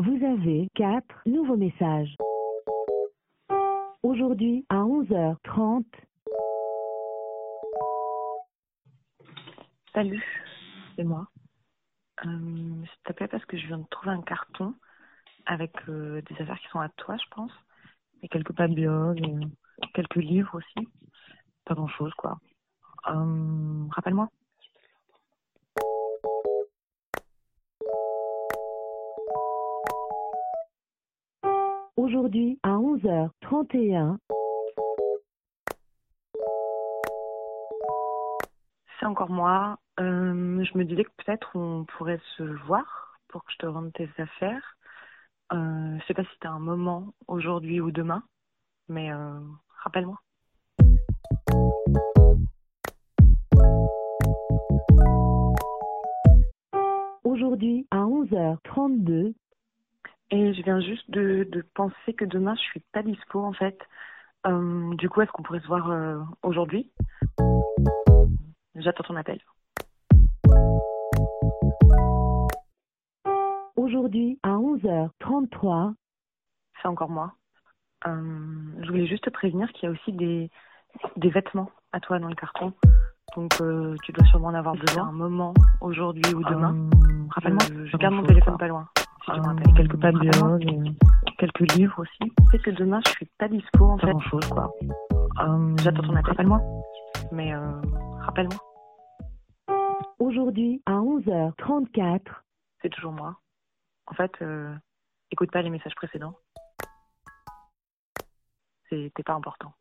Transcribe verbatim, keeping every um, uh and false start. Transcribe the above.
Vous avez quatre nouveaux messages. Aujourd'hui à onze heures trente. Salut, c'est moi. Euh, je t'appelais parce que je viens de trouver un carton avec euh, des affaires qui sont à toi, je pense. Et quelques babioles, et quelques livres aussi. Pas grand chose, quoi. Euh, rappelle-moi. Aujourd'hui à onze heures trente et un. C'est encore moi. Euh, je me disais que peut-être on pourrait se voir pour que je te rende tes affaires. Euh, je sais pas si t'as un moment aujourd'hui ou demain, mais euh, rappelle-moi. Aujourd'hui à onze heures trente-deux. Et je viens juste de, de penser que demain je suis pas dispo en fait. Euh, du coup, est-ce qu'on pourrait se voir euh, aujourd'hui? J'attends ton appel. Aujourd'hui à onze heures trente-trois. C'est encore moi. Euh, je voulais juste te prévenir qu'il y a aussi des, des vêtements à toi dans le carton. Donc euh, tu dois sûrement en avoir besoin un moment aujourd'hui ou demain. Euh, Rappelle-moi, je, je garde mon téléphone pas loin. Si tu me rappelles. Quelques babioles, et quelques livres aussi. Tu sais que demain je suis pas dispo en fait. Pas grand chose quoi. Euh, J'attends ton appel. Rappelle-moi. Mais euh, rappelle-moi. Aujourd'hui à onze heures trente-quatre. C'est toujours moi. En fait, euh, écoute pas les messages précédents. C'était pas important.